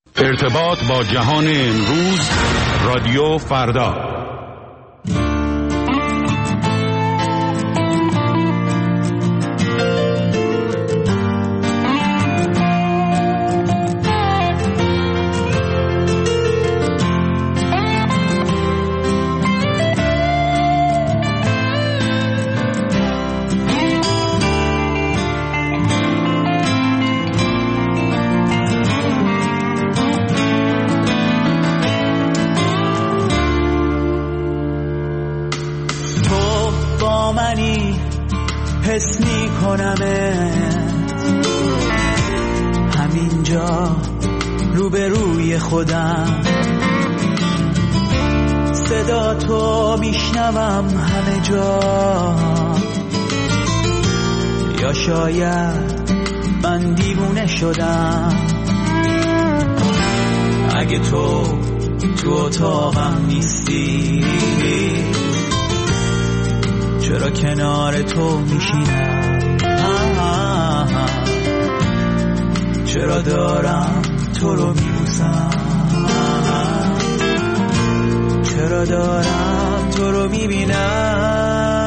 ارتباط با جهان امروز، رادیو فردا. حس میکنمت همینجا روبروی خودم، صدا تو میشنوم همه جا. یا شاید من دیوونه شدم، اگه تو اتاقم نیستی چرا کنار تو میشینم؟ چرا دارم تو رو میبوسم؟ چرا دارم تو رو میبینم؟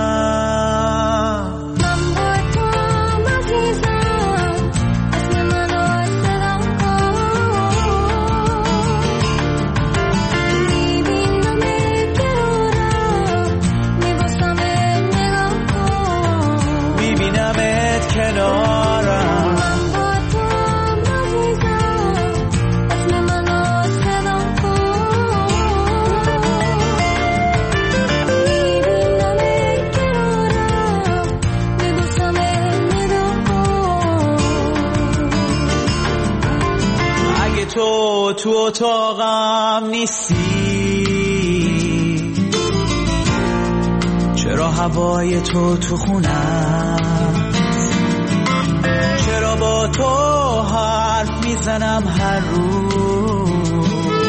تو اتاقم نیستی چرا هوای تو خونم؟ چرا با تو حرف میزنم هر روز؟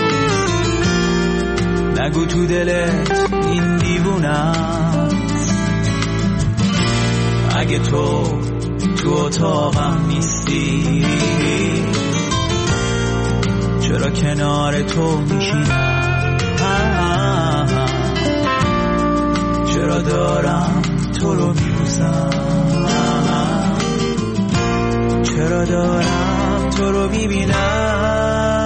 نگو تو دلت این دیوونم. اگه تو اتاقم نیستی چرا کنار تو میشینم؟ چرا دارم تو رو میبوسم؟ چرا دارم تو رو میبینم؟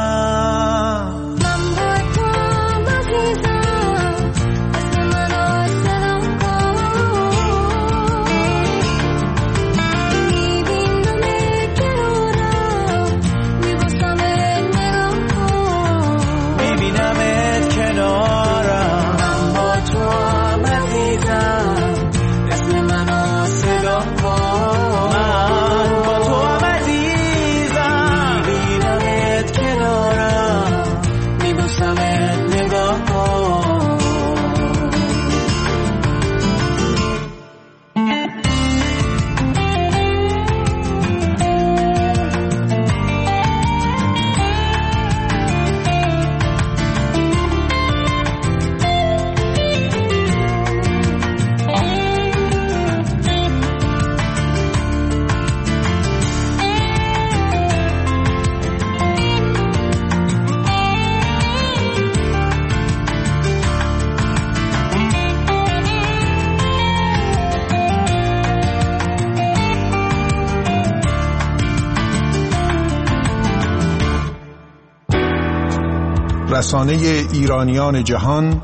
رسانه ایرانیان جهان،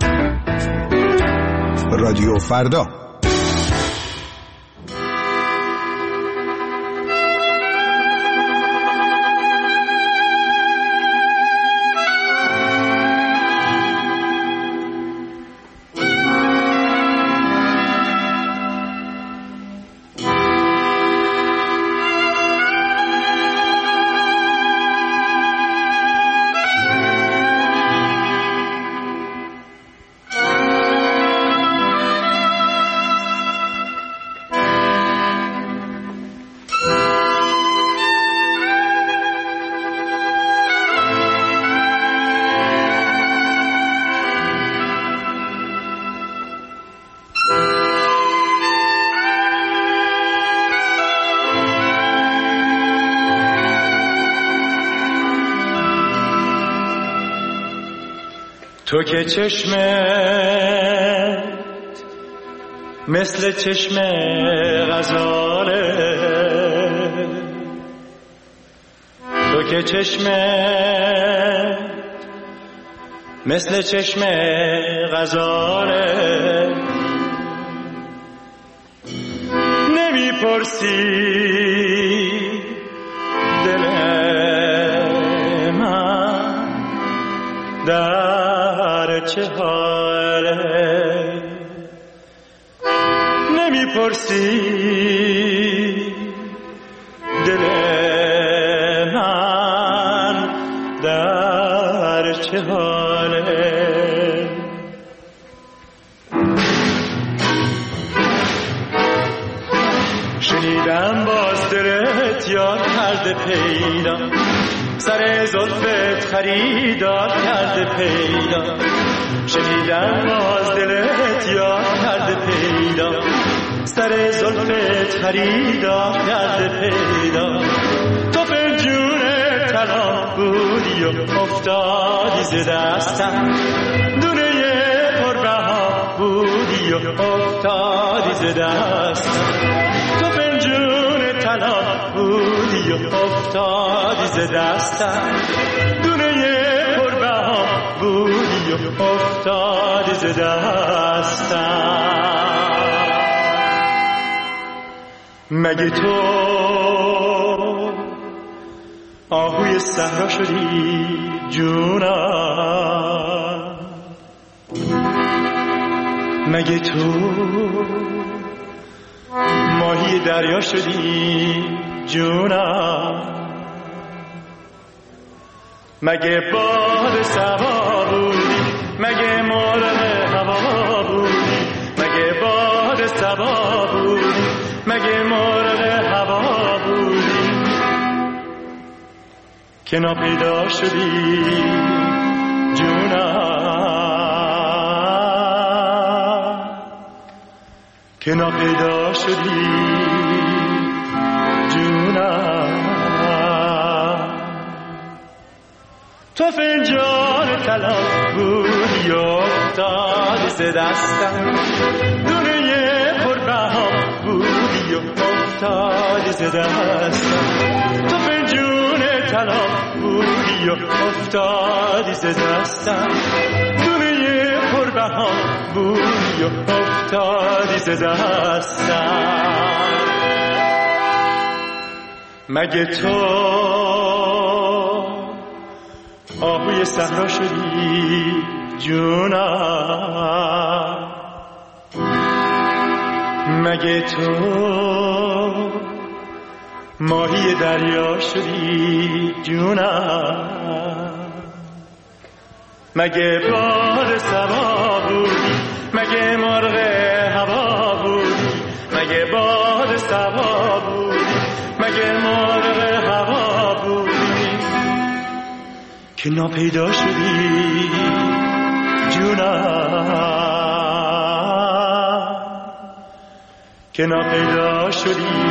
رادیو فردا. تو که چشمت مثل چشم غزاله، تو که چشمت مثل چشم غزاله، نمیپرسی دل من در چه حاله، نمیپرسی دل من در چه حاله. شنیدم باز دلت یاد کرده پیدا، سر زلفت خریدار کرده پیدا. شنیدم باز دلت یاد کرده پیدا، سر زلفت خریدار کرده پیدا. تو فنجون طلا بودی و افتادی ز دستم، دونه پربها بودی و افتادی ز دستم. تو فنجون طلا بودی و افتادی ز دستم، دونه پربها بودی و افتادی ز دستم. مگه تو آهوی صحرا شدی جونم؟ مگه تو ماهی دریا شدی جونم؟ مگه باد صبا بودی؟ مگه مرغ هوا بودی؟ مگه باد صبا بودی؟ مگه مرغ هوا بودی که ناپیدا شدی جونم؟ که ناپیدا شدی جونم. تو فنجان طلا بودی و افتادی ز دستم، دونه پربها بودی و افتادی ز دستم. تو فنجون طلا بودی و افتادی ز دستم، دونه پربها بودی و افتادی ز دستم. مگه تو آهوی صحرا شدی جونم؟ مگه تو ماهی دریا شدی جونم؟ مگه باد صبا بودی؟ مگه مرغ هوا بودی؟ مگه باد صبا بودی؟ مگه مرغ هوا بودی که ناپیدا شدی جونم؟ که ناپیدا شدی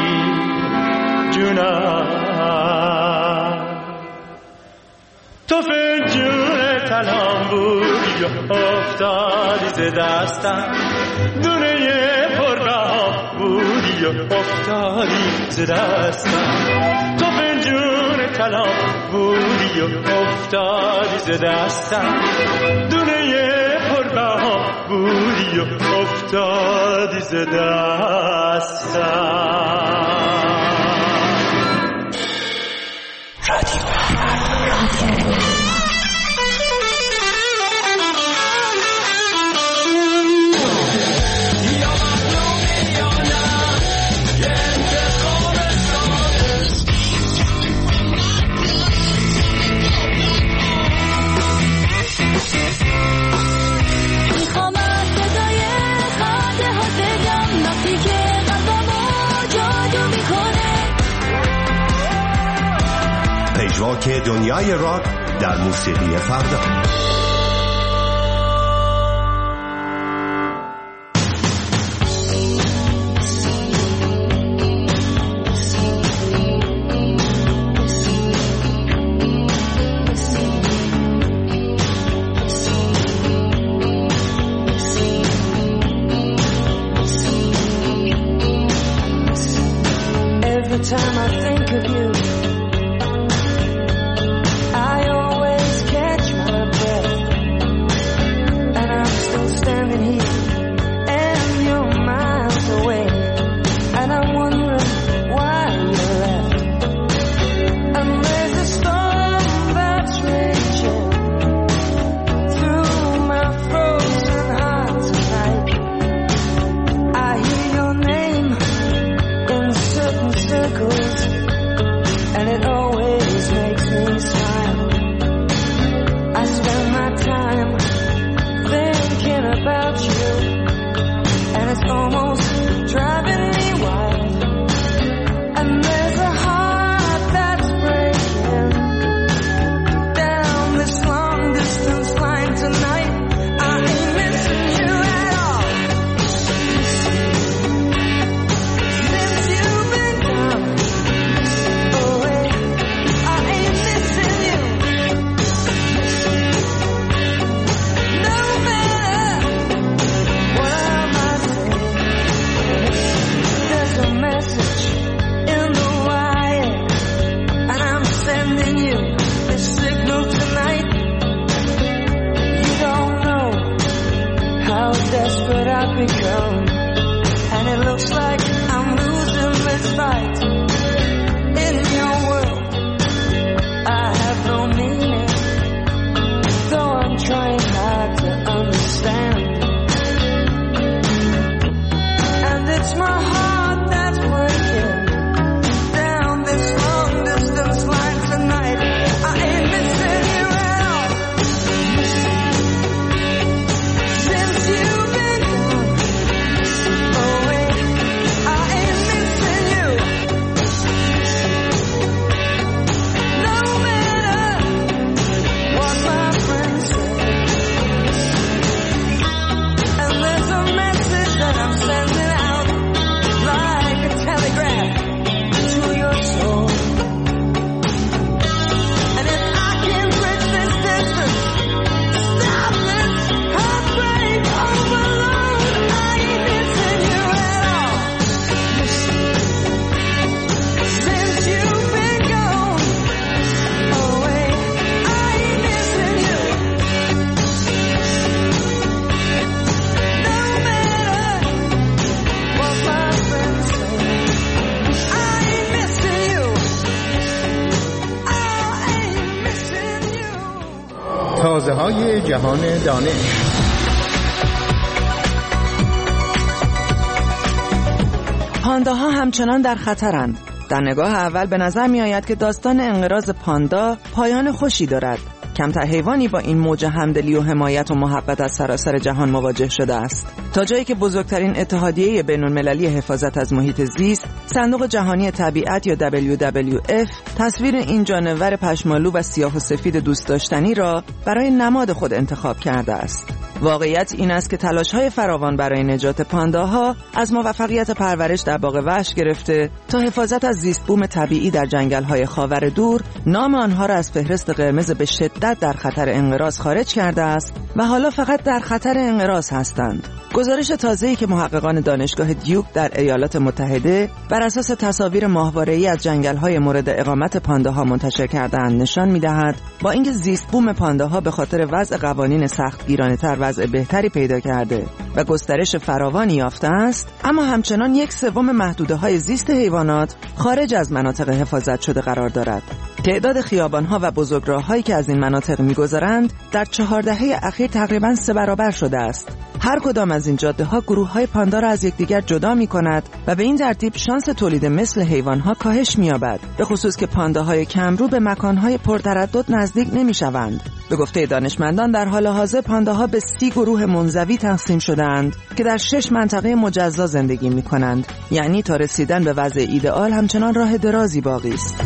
جونم. تو فنجون طلا بودی و افتادی ز دستم، دونه پربها بودی و افتادی ز دستم. تو فنجون طلا بودی و افتادی ز دستم، دونه پربها بودی و افتادی ز دستم. پژواک دنیای راک در موسیقی فردا. begun, and it looks like I'm losing this fight. In your world, I have no meaning, though I'm trying hard to understand. And it's my heart that's breaking down this long distance line tonight. I ain't missing you at all. Since you've been gone away, I ain't missing you. No matter what my friends say. And there's a message that I'm sending out like a telegraph to your soul. And if I can bridge this distance, stop this heartbreak overload, I ain't missing you at all. Since you've been gone away, I ain't missing you. No matter what my friends say, I ain't missing you. I ain't missing you. تازه‌های جهان دانش. پانداها همچنان در خطرند. در نگاه اول به نظر می آید که داستان انقراض پاندا پایان خوشی دارد. کمتر حیوانی با این موج همدلی و حمایت و محبت از سراسر جهان مواجه شده است. تا جایی که بزرگترین اتحادیه بین‌المللی حفاظت از محیط زیست، صندوق جهانی طبیعت یا WWF، تصویر این جانور پشمالو و سیاه و سفید دوست داشتنی را برای نماد خود انتخاب کرده است. واقعیت این است که تلاش‌های فراوان برای نجات پانداها از موفقیت پرورش در باغ وحش گرفته تا حفاظت از زیست بوم طبیعی در جنگل‌های خاور دور، نام آنها را از فهرست قرمز به شدت در خطر انقراض خارج کرده است و حالا فقط در خطر انقراض هستند. گزارش تازه‌ای که محققان دانشگاه دیوک در ایالات متحده بر اساس تصاویر ماهواره‌ای از جنگل‌های مورد اقامت پانداها منتشر کرده‌اند نشان می‌دهد با اینکه زیست بوم پانداها به خاطر وضع قوانین سختگیرانه‌تر وضع بهتری پیدا کرده و گسترش فراوانی یافته است، اما همچنان 1/3 محدوده‌های زیست حیوانات خارج از مناطق حفاظت شده قرار دارد. تعداد خیابان‌ها و بزرگراه‌هایی که از این مناطق می‌گذرند در 4 دهه اخیر تقریباً 3 برابر شده است. هر کدام از این جاده‌ها گروه‌های پاندا را از یکدیگر جدا می‌کند و به این ترتیب شانس تولید مثل حیوان‌ها کاهش می‌یابد، به خصوص که پانداهای کمرو به مکان‌های پرتردد نزدیک نمی‌شوند. به گفته دانشمندان در حال حاضر پانداها به 30 گروه منزوی تقسیم شده‌اند که در 6 منطقه مجزا زندگی می‌کنند. یعنی تا رسیدن به وضع ایدئال همچنان راه درازی باقی است.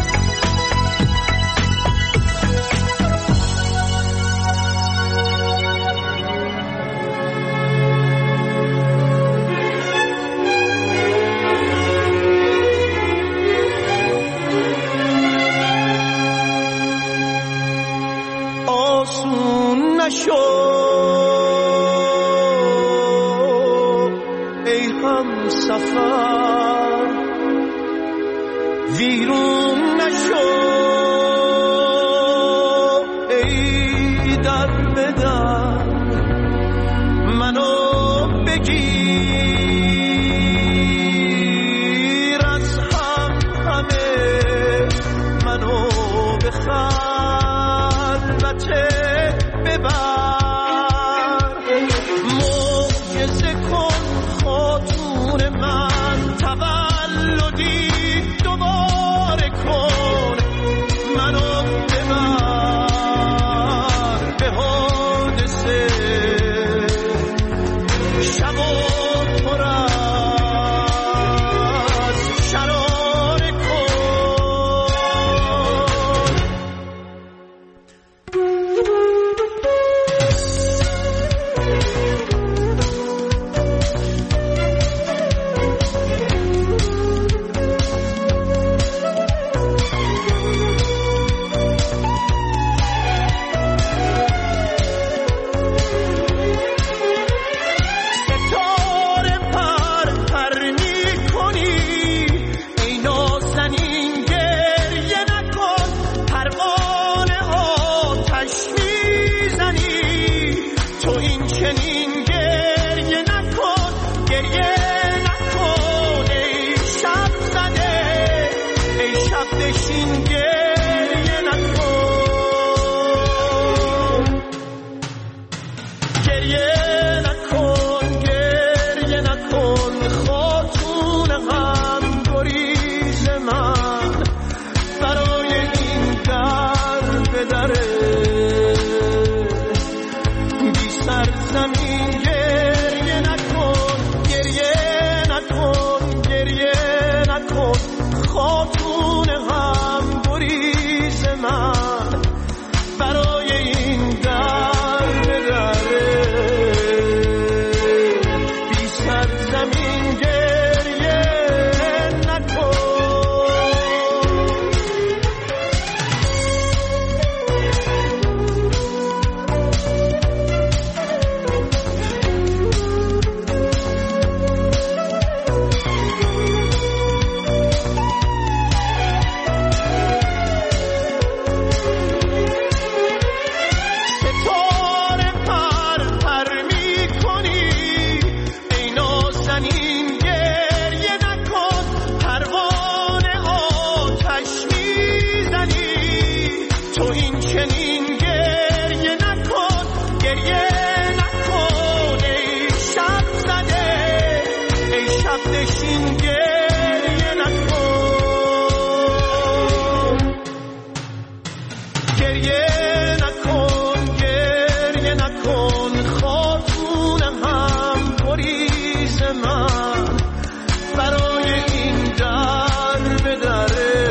ای هم سفر ویرون نشو، ای در بدر منو بگیر، از همه منو به خلوت ببر، معجزه کن خاتون من، تولدی دوباره کن، منو ببر به حادثه شب و پر از شراره کن. چنین گریه نکن گریه نکن ای شب زده ای شب نشین گریه نکن گریه نکن گریه نکن خاتون هم گریز من برای این در به دره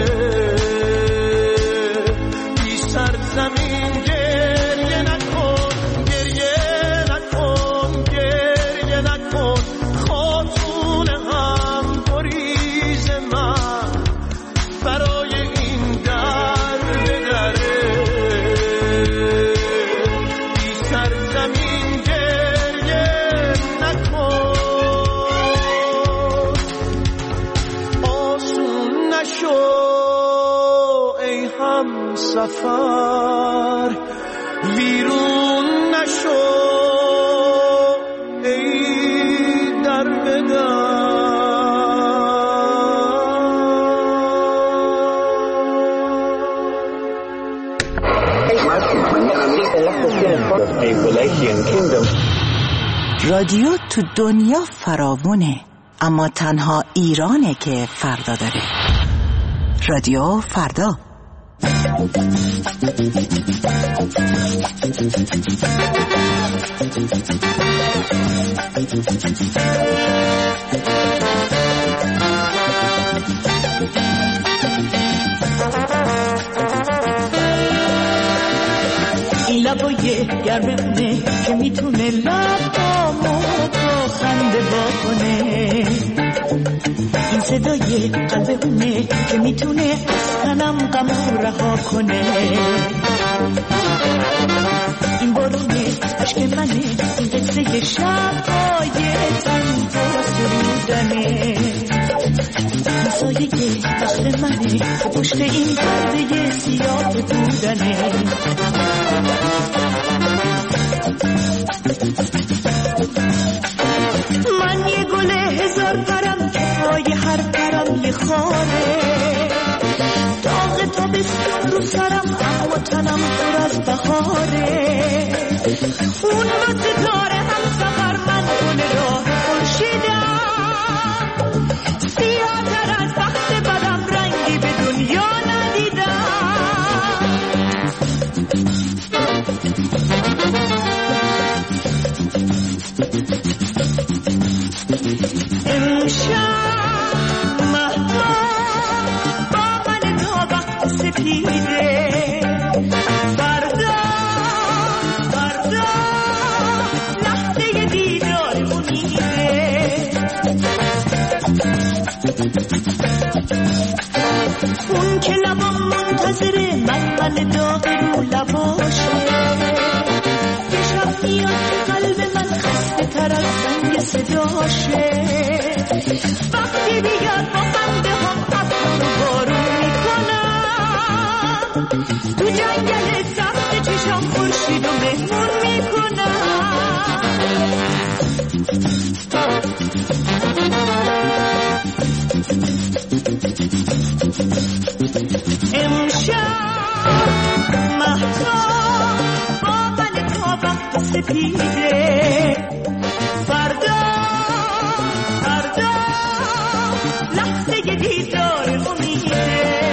بی سرزمین گریه نکن گریه نکن گریه نکن خاتون هم گریز من برای این در به دره بی سرزمین گریه نکن آسون نشو ای هم سفر ویرون نشو ای در به رادیو تو دنیا فراوونه، اما تنها ایرانه که فردا داره. رادیو فردا. این لبای گرمونه که میتونه لبامو با خنده واکنه، این صدای قلبونه که میتونه از تنم غمو رها کنه، این بارونه عشق منه، این قصه شب‌های تنها سرودنه، سایه وقت منه که پشت این پرده سیاه بودنه. من یه گل هزار پرم که پای هر پرم یه خاره، داغ تابستون رو سرم اما تنم پر از بهاره، اون با ستاره هم سفر من گل راه خورشیدم، سیاه تر از وقت بدم رنگی به دنیا ندیدم. امشب مهتاب با من تا وقت سپیده، فردا لحظه دیدار امیده، اون که لبام منتظره من داغ رو لباشه، یه شب میاد که قلب من خسته تر از زنگ صداشه، وقتی بیاد با خنده هم ابر رو بارون میکنم، تو جنگل سخت چشام خورشید رو مهمون میکنم. امشب مهتاب با من تا وقت سپیده، فردا لحظه دیدار امیده.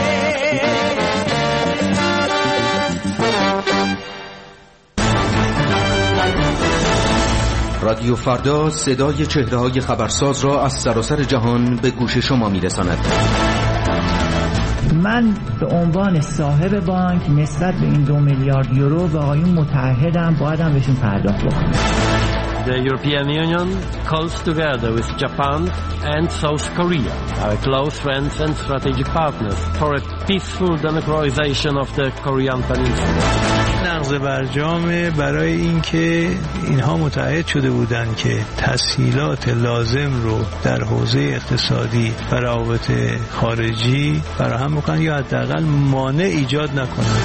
رادیو فردا صدای چهره‌های خبرساز را از سراسر جهان به گوش شما می‌رساند. من به عنوان صاحب بانک نسبت به این 2 میلیارد یورو به آقایون متعهدم، بایدم بهشون پرداخت بکنم. The European Union calls together with Japan and South Korea, our close friends and strategic partners, for a peaceful denuclearization of the Korean Peninsula. نقض برجام برای اینکه اینها متعهد شده بودند که تسهیلات لازم رو در حوزه اقتصادی و روابط خارجی فراهم بکنن یا حداقل مانع ایجاد نکنن.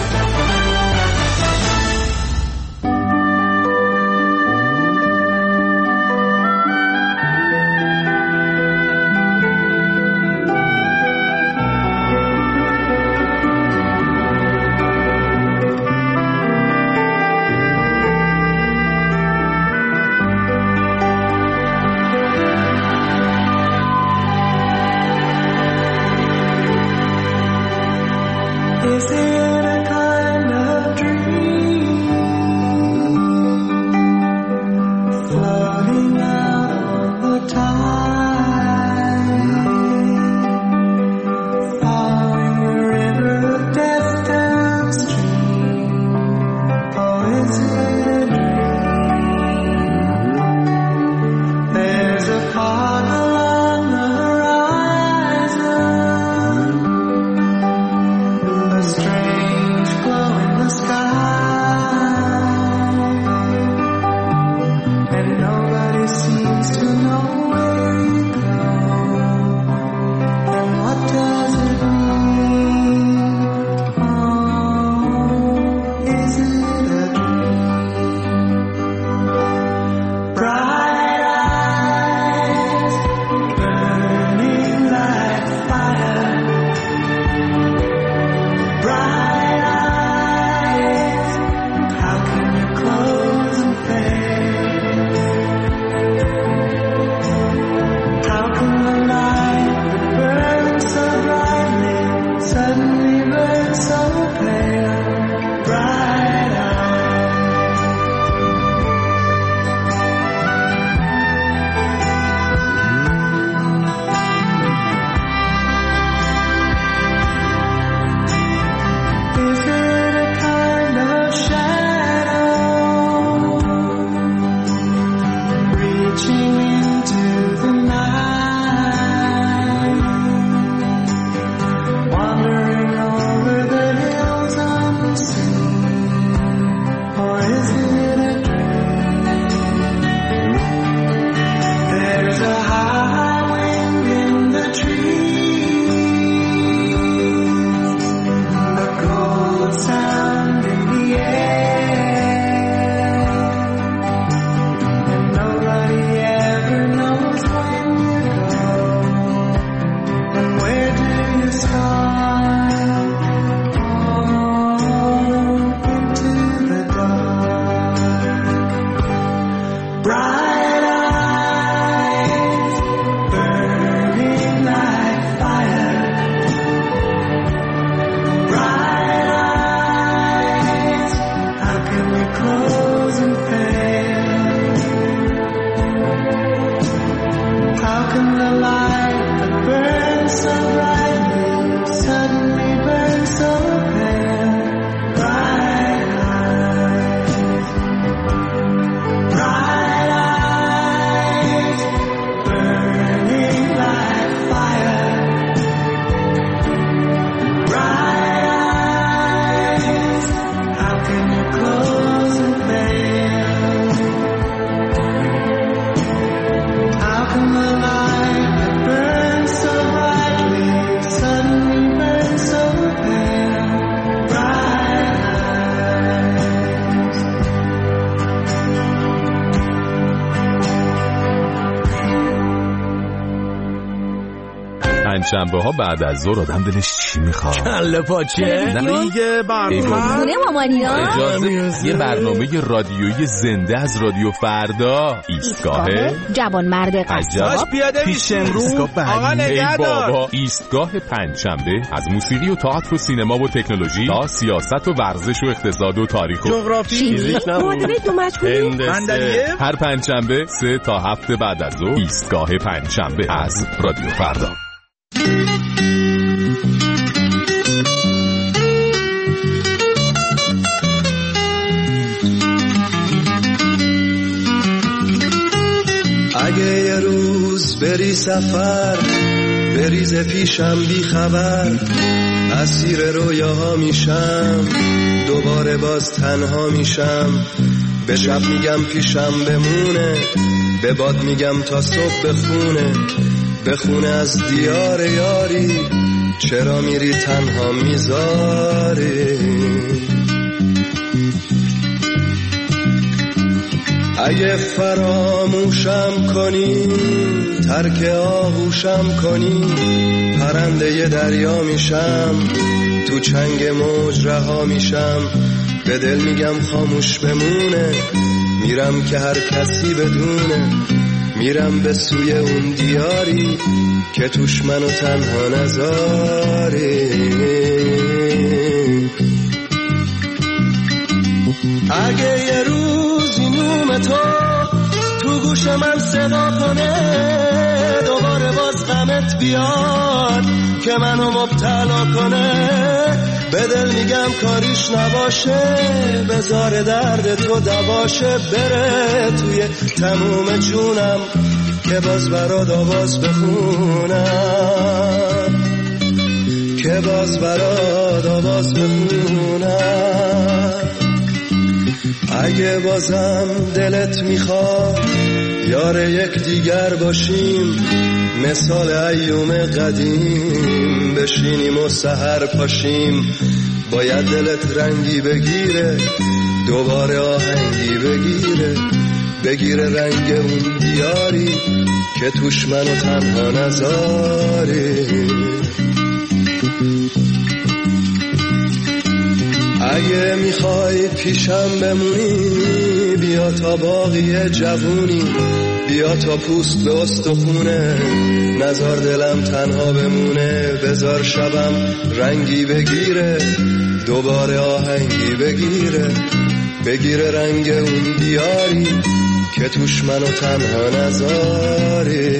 پنجشنبه ها بعد از ظهر آدم دلش چی میخواد؟ کله پاچه دیگه برنامه خونه مامانیا. اجازه یه برنامه رادیویی زنده از رادیو فردا. ایستگاه جوانمرد قصاب پیش امروز. آقا نگهدار. بابا ایستگاه پنجشنبه از موسیقی و تئاتر و سینما و تکنولوژی تا سیاست و ورزش و اقتصاد و تاریخ و جغرافی فیزیک هر پنجشنبه 3 تا 7 بعد از ظهر. ایستگاه پنجشنبه از رادیو فردا. اگه یه روز بری سفر بریز پیشم بی خبر، اسیر رویاها میشم دوباره باز تنها میشم. به شب میگم پیشم بمونه، به باد میگم تا صبح بخونه از دیار یاری. چرا میری تنها میذاری؟ اگه فراموشم کنی ترک آغوشم کنی، پرنده ی دریا میشم تو چنگ موج رها میشم. به دل میگم خاموش بمونه، میرم که هر کسی بدونه، میرم به سوی اون دیاری که توش منو تنها نذاری. اگه یه روزی نوم تو گوش من صدا کنه، دوباره باز غمت بیاد که منو مبتلا کنه، به دل میگم کاریش نباشه، بذار درد تو دواشه. بره توی تموم جونم که باز برات آواز بخونم، که باز برات آواز بخونم. اگه بازم دلت میخواد یار یک دیگر باشیم، مثال ایوم قدیم بشینیم و سحر پاشیم. باید دلت رنگی بگیره، دوباره آهنگی بگیره رنگ اون دیاری که توش منو تنها نذاری. اگه میخوای پیشم بمونی بیا تا باقی جوونی، بیا تا پوست به استخونه، نزار دلم تنها بمونه. بذار شبم رنگی بگیره، دوباره آهنگی بگیره رنگ اون دیاری که توش منو تنها نذاری.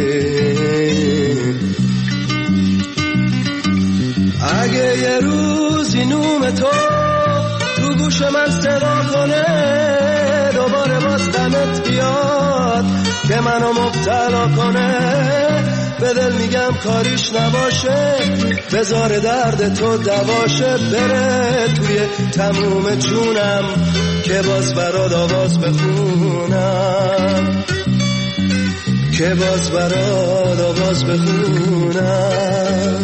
اگه یه روزی نوم تو گوش من صدا کنه، دوباره باز غمت بیاد که منو مبتلا کنه، به دل میگم کاریش نباشه، بذار درد تو دواشه. بره توی تموم جونم که باز برات آواز بخونم، که باز برات آواز بخونم.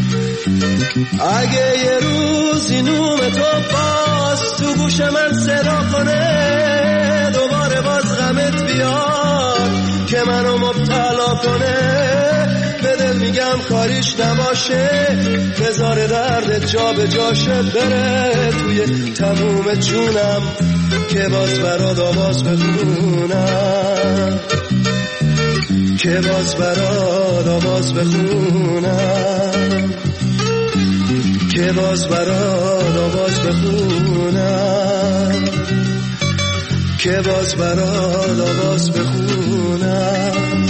اگه یه روزی نوم تو باز تو گوش من صدا کنه، دوباره باز غمت بیاد که منو مبتلا کنه، به دل میگم کاریش نباشه، بذار درد جا به جاشه. بره توی تموم جونم که باز برات آواز بخونم، که باز برات آواز بخونم، که باز برات آواز بخونم، که باز برات آواز بخونم،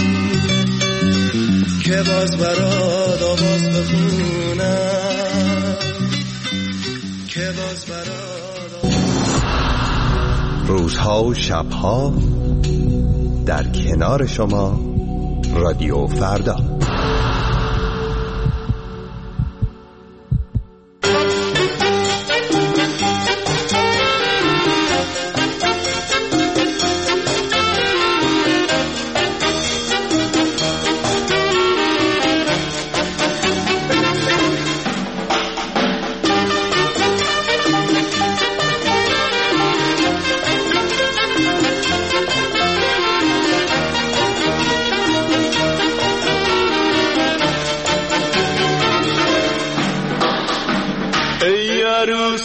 که باز برات آواز بخونم، که باز برات. روزها و شبها در کنار شما رادیو فردا.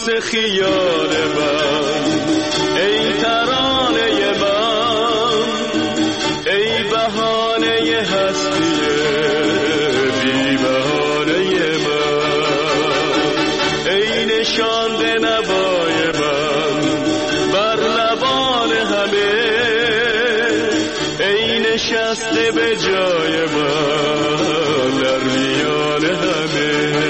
عروس خیال من، ای ترانه من، ای بهانه هستی بی بهانه من، ای نشانده نوای من بر لبان همه، ای نشسته به جای من در میان همه.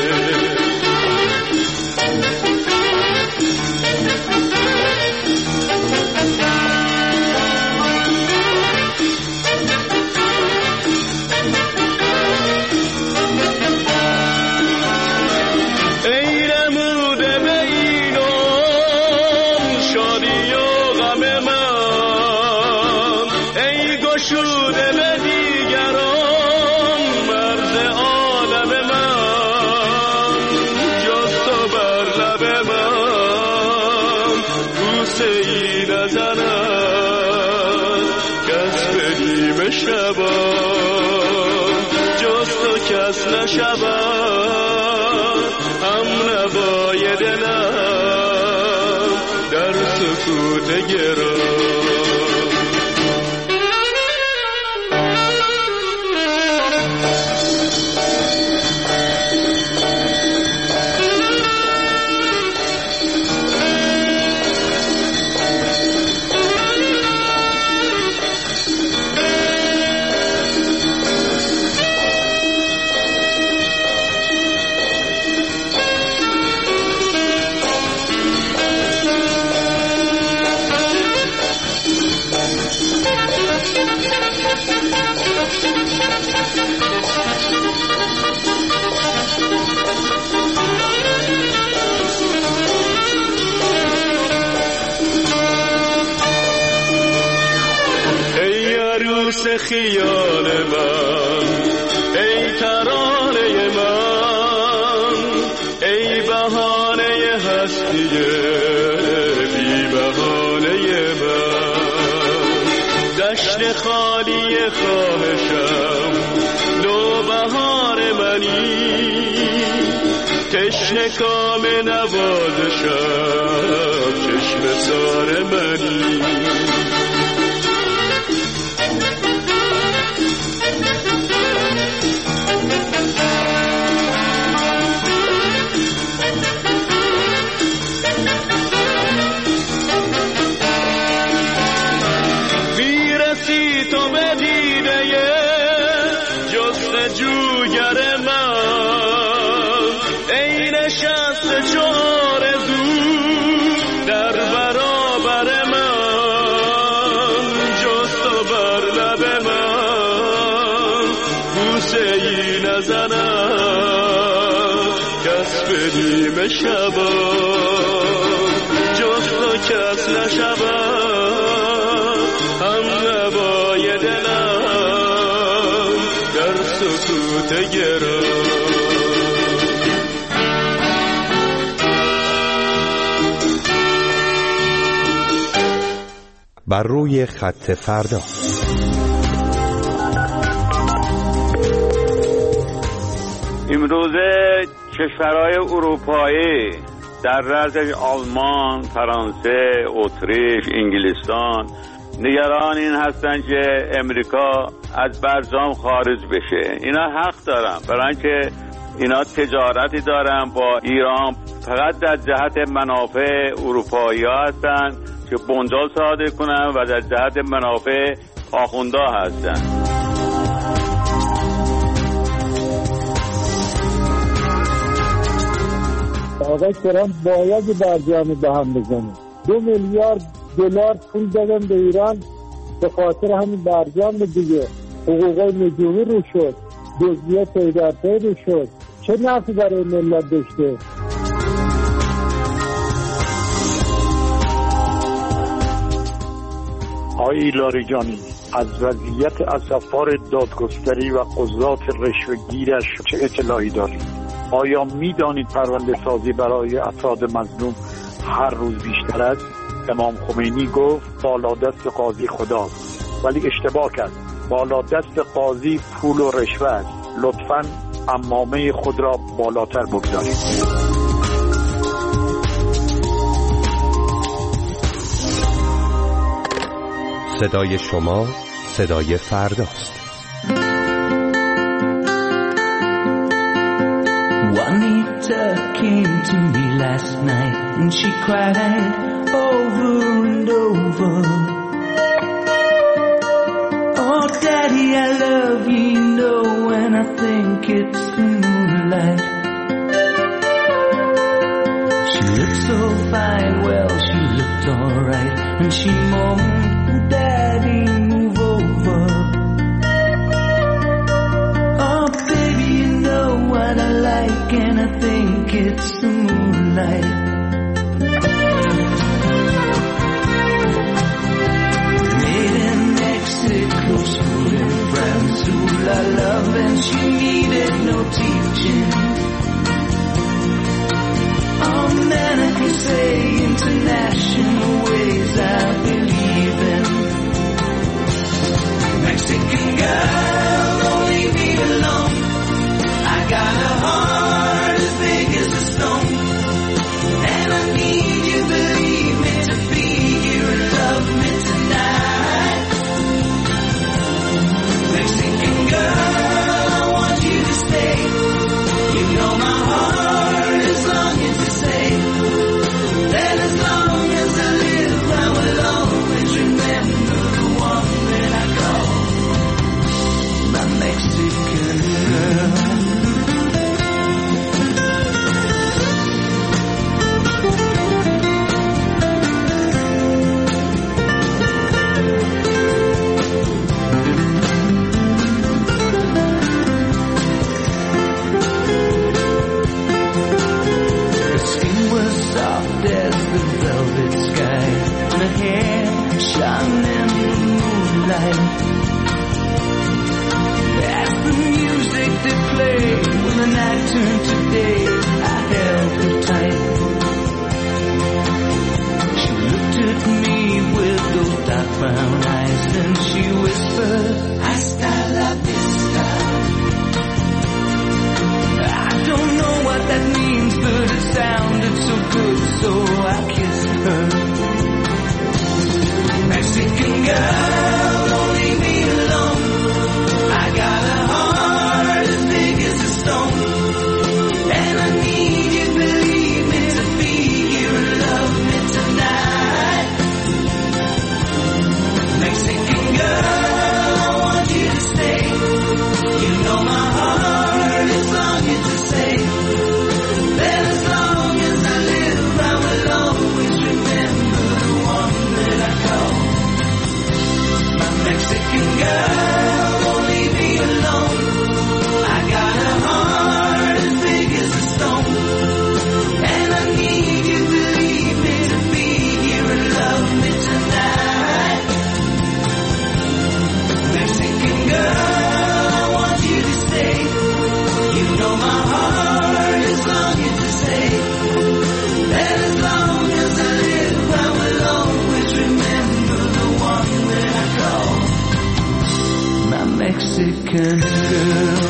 کس نشود هم نوای دلم در سکوت گرام. خیال من، ای ترانه من، ای بهانه هستی بی بهانه من، دشت خالی خواهشم نوبهار منی، تشنه کام نوازشم چشم سار منی. بدیم شبا جز تو کس نشبا هم نوای دلم در سکوت گرام. بر روی خط فردا. امروزه کشورهای اروپایی در رأسش آلمان، فرانسه، اتریش، انگلستان نگران این هستن که امریکا از برجام خارج بشه. اینا حق دارن، برای اینکه اینا تجارتی دارن با ایران، فقط در جهت منافع اروپایی ها هستن که بنجل صادر کنن و در جهت منافع آخوندا هستن. آقای ترامپ باید برجام به هم بزنه. 2 میلیارد دلار پول دادن به ایران به خاطر همین برجام دیگه. حقوقای نجومی رو شد، دزدی پی در پی رو شد. چه نفعی برای ملت داشته؟ آقای لاریجانی، از وضعیت اسفار دادگستری و قضات رشوه‌گیرش چه اطلاعی دارید؟ آیا می‌دانید پرونده سازی برای افراد مظلوم هر روز بیشتر است؟ امام خمینی گفت بالادست قاضی خداست، ولی اشتباه کرد. بالادست قاضی پول و رشوه است. لطفاً عمامه خود را بالاتر بگذارید. صدای شما، صدای فرداست. Juanita came to me last night and she cried over and over. Oh, Daddy, I love you, you know, and I think it's the moonlight. She looked so fine, well, she looked alright, and she moaned, Daddy, move over. Oh, baby, you know what I like, and I think it's the moonlight. Made in Mexico, school in France, who I love, and she needed no teaching. Oh man, I can say international ways I believe in. Mexican girl, don't leave me alone. I got a heart as big as a stone, and I need you, believe me, to be here and love me tonight. Mexican girl, I want you to stay. You know my heart is longing to say that as long as I live, I will always remember the one that I call my Mexican girl. As the velvet sky, and her hair shone in the moonlight. As the music did play, when the night turned to day, I held her tight. She looked at me with those dark brown eyes, and she whispered, Hasta la vista. I don't know what that means, but it sounded so good, so I kissed her. Mexican girl, don't leave me alone. I got a heart as big as a stone, and I need you, believe me, to be here and love me tonight. Mexican girl, I want you to stay. You know my heart is longing to say that as long as I live, I will always remember the one that I call my Mexican girl. Won't leave me alone. I got a heart as big as a stone, and I need you, believe me, to be here and love me tonight. Mexican girl, I want you to stay. You know my heart is longing to say that as long as I live, I will always remember the one that I call my Mexican girl.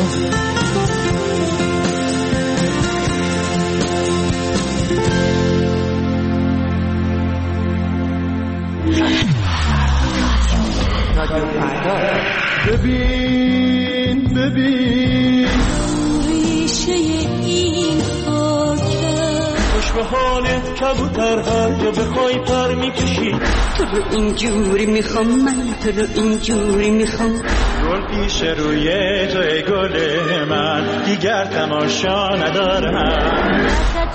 ببین ببین ریشه این خاکه خوش به حالت کبوتر هر جا بخوای پر میکشی. تو رو اینجوری میخوام، من تو رو اینجوری میخوام. گل پیش روی جای گل من دیگر تماشا ندارم.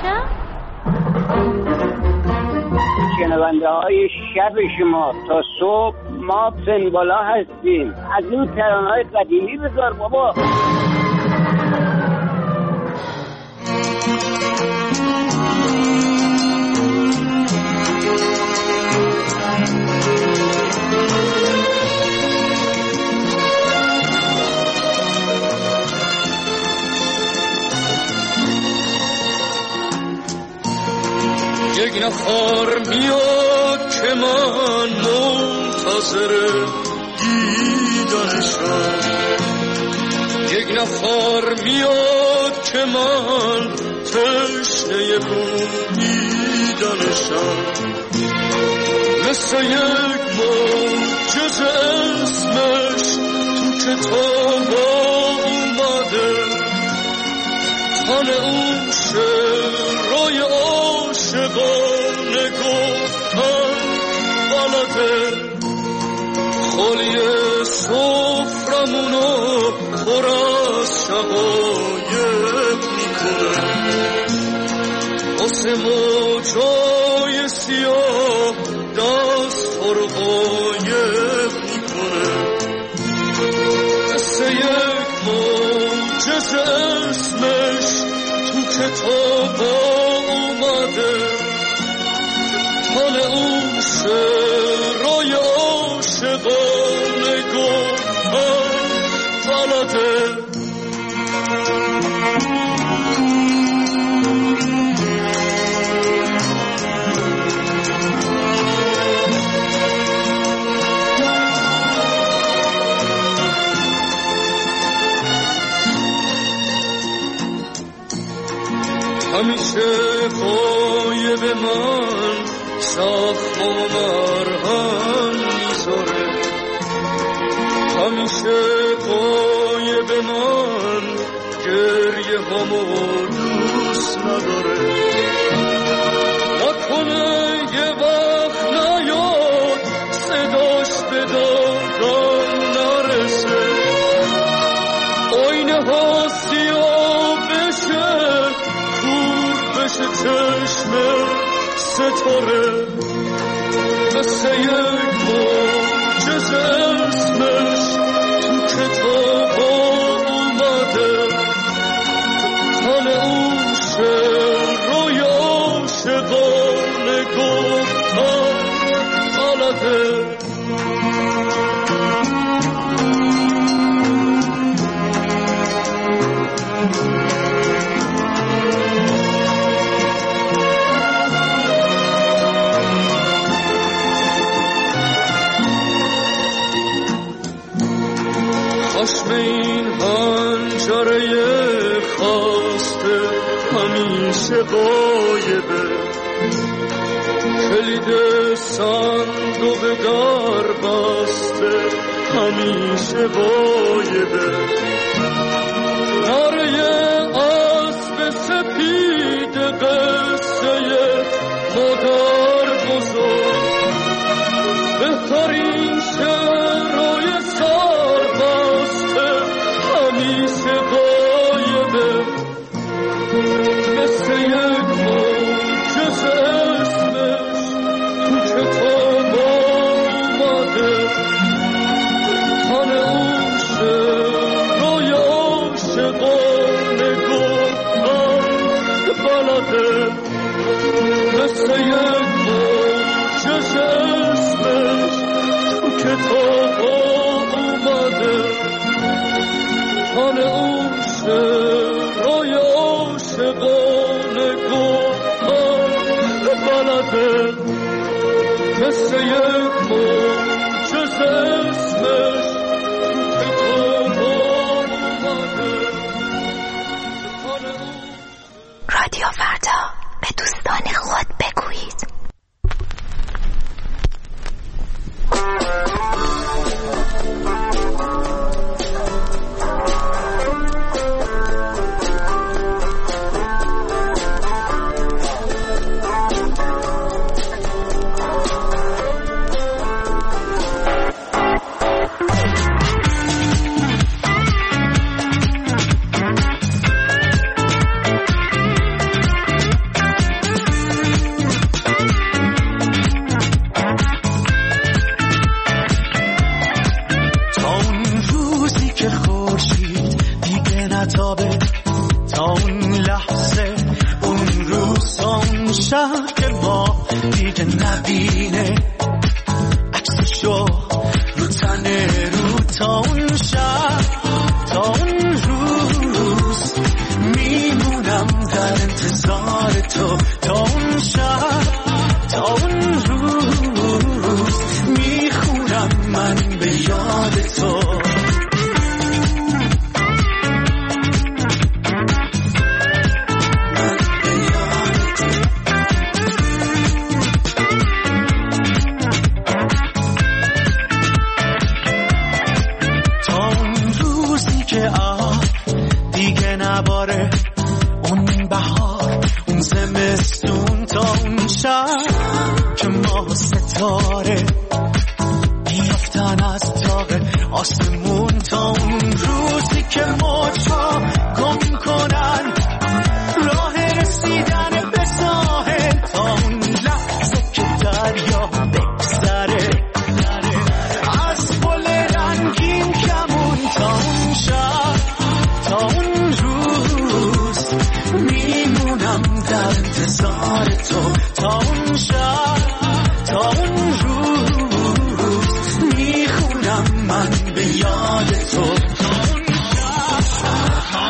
شنونده های شب شما تا صبح ما سنبالا هستیم. از این ترانه‌های قدیمی بذار بابا. یک نفر میاد که من منتظر دیدنشم. یک نفر میاد که من تشنه بویدنشم. مثل یک معجزه اسمش تو کتاب اومده، تن اون شعرهای عاشقانه گفتن بلده، خالی سفرمونو پر از شقایق میکنه، واسه موجای سیاه دست رو غایب میکنه، مثل یک معجزه اسمش تو کتاب اومده، تن اون شعرهای عاشقانه گفتن بلده. همیشه قایب من زخم و مرهم میذاره، همیشه قایب من گریه همو دوست نداره، نکنه یه وقت نیاد صداش به دادم نرسه، آینه ها سیاه بشه بشه چشم ستاره، مثل یک معجزه اسمش تو کتاب اومده، تن اون شعرهای عاشقانه گفتن بلده. خشم این حنجره خواسته همیشه غایبه، کلید صندوق در بسته همیشه غایبه، نره اسب سپید قصه مادر بزرگ، بهترین شعرهای همیشه غایبه، مثل یک معجزه اسمش تو کتاب اومده، تن اون شعرهای عاشقانه گفتن بلده، مثل یک معجزه اسمش تو کتاب اومده، تن اون شعرهای عاشقانه گفتن بلده، مثل یک معجزه اسمش تو کتاب اومده. رادیو فردا، به دوستان خود بگویید. با ستاره بیافتن از طاق آسمون تا اون روزی که موجا گم کنن راه رسیدن به ساحل، تا اون لحظه که دریا بگذره از پل رنگین کمون، تا اون شب تا اون روز میمونم در انتظار تو، تا اون شب تا اون روز میخونم من به یاد تو، تا اون شب تا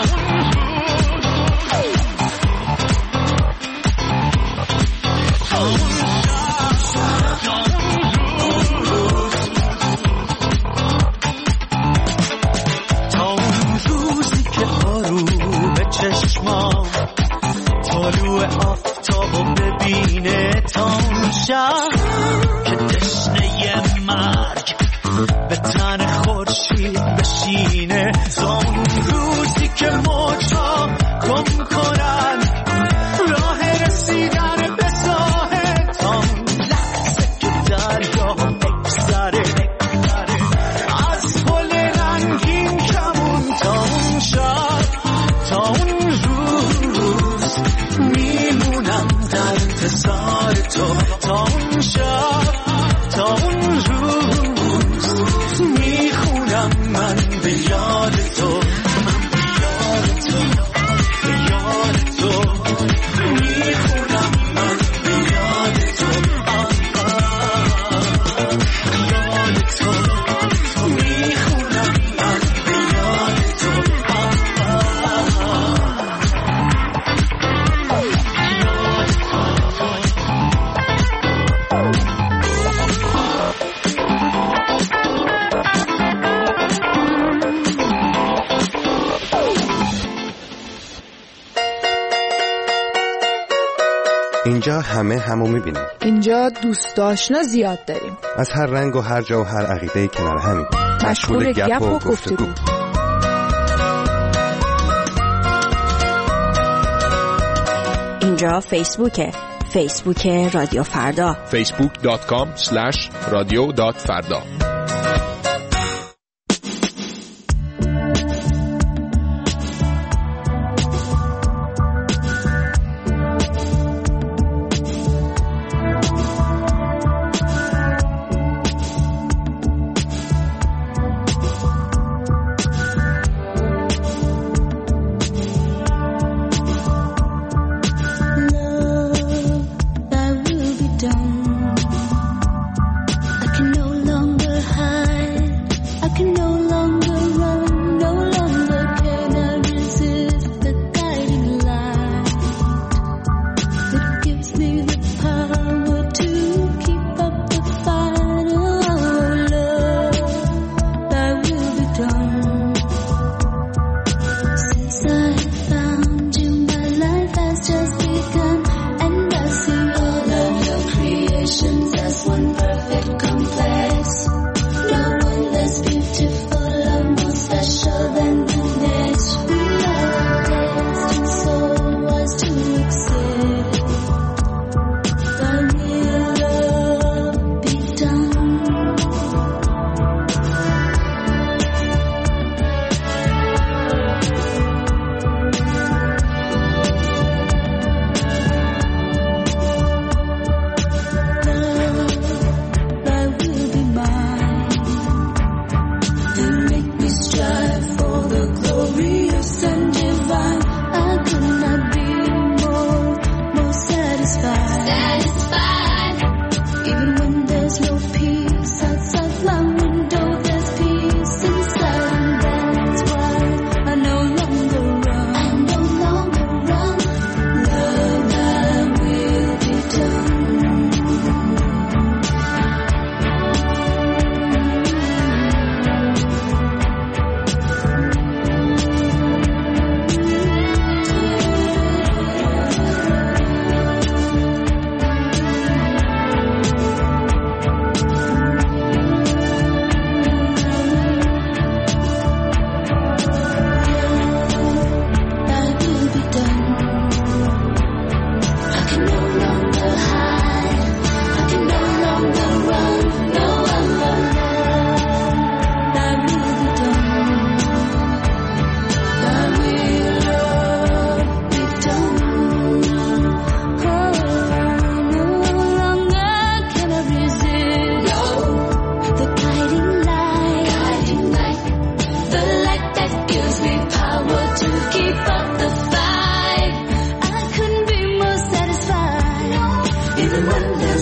اون روزی که غروب چشمام طلوع آفتابو ببینه، تا اون شب که تشنه مرگ به تن خورشید بشینه، تا اون روزی که موجا گم کنن راه رسیدن به ساحل، تا اون لحظه که دریا بگذره از پل رنگین کمون، تا اون شب تا اون روز میمونم در انتظار تو، تا اون شب تا اون روز میخونم من به یاد تو، من به یاد تو، به یاد تو میخونم من به یاد تو، یاد تو میخونم من به یاد تو. اینجا همه همو میبینیم. اینجا دوست آشنا زیاد داریم. از هر رنگ و هر جا و هر عقیده کنار همین. مشغول گپ و گفتگو. اینجا فیسبوک رادیو فردا. facebook.com/radio.farda.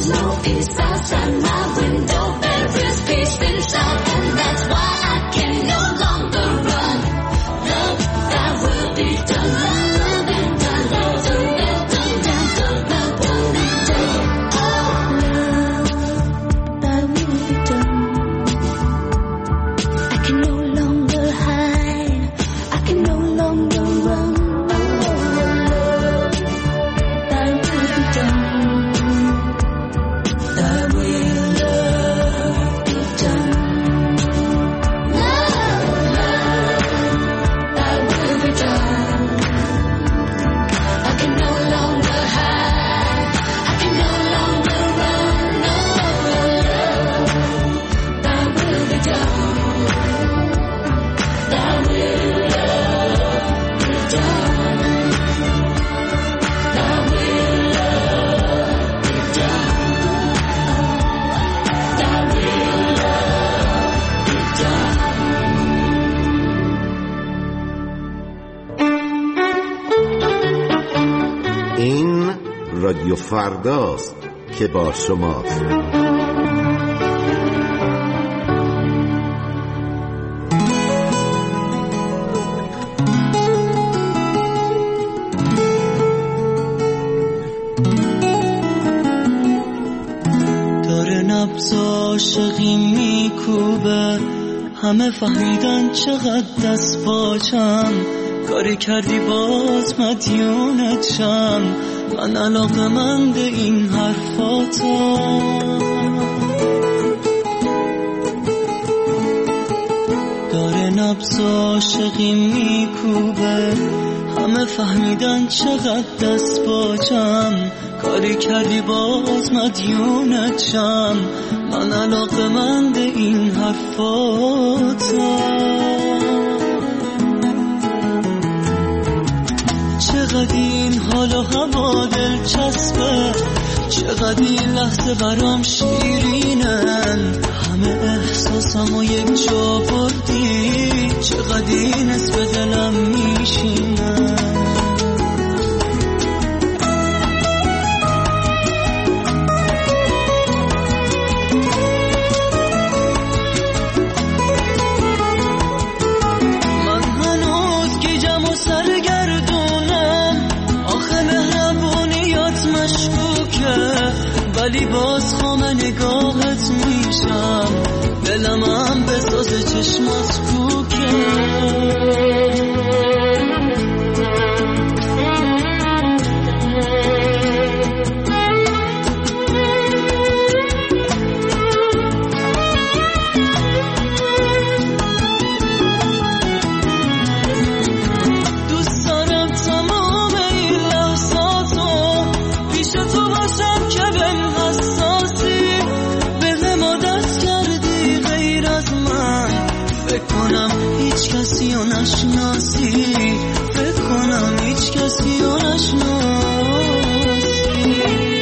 no peace outside my window. There is peace inside, and that's why I can no longer run. Love, that will be done. Love and done. Love and done. Love will be done. Oh, love, that will be done. I can no longer hide. I can no longer run. رادیو فرداست که با شماست. داره نبض عاشقی میکوبه، همه فهمیدن چقدر دست باچم، کاری کردی باز مدیونتشم، من علاقه‌مند این حرفاتم. داره نبض عاشقی میکوبه، همه فهمیدن چقدر دست باچم، کاری کردی باز مدیونتشم، من علاقه‌مند این حرفاتم. چقدر این حال و هوا دلچسبه، چقدر این لحظه برام شیرینن، همه احساسمو یک جا بردی، چقدر این اسم دلم میشینن. ولی باز خام نگاهت میشم، دلم هم به ساز چشمات کوکه. دوست دارم تمام این لحظاتو پیش تو باشم که بهم حساسی، به ما دست کردی غیر از من، فکر کنم هیچ کسی رو نشناسی، فکر کنم هیچ کسی رو نشناسی.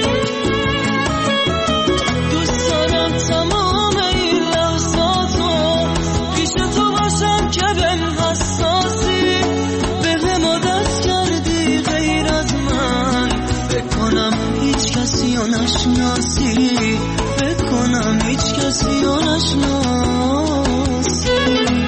دوست دارم تمام این لحظاتو پیش تو باشم که بهم حساسی، به ما دست کردی غیر از من، فکر کنم هیچ کسی رو نشناسی، فکر کنم هیچ کسی رو نشناسی.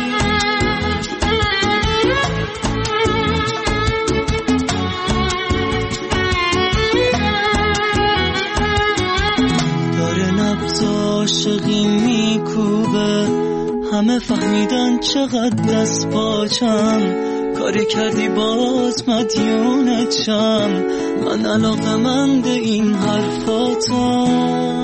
داره نبض عاشقی میکوبه، همه فهمیدن چقدر دست باچم، کاری کردی باز مدیونتشم، من علاقه‌مند این حرفاتم.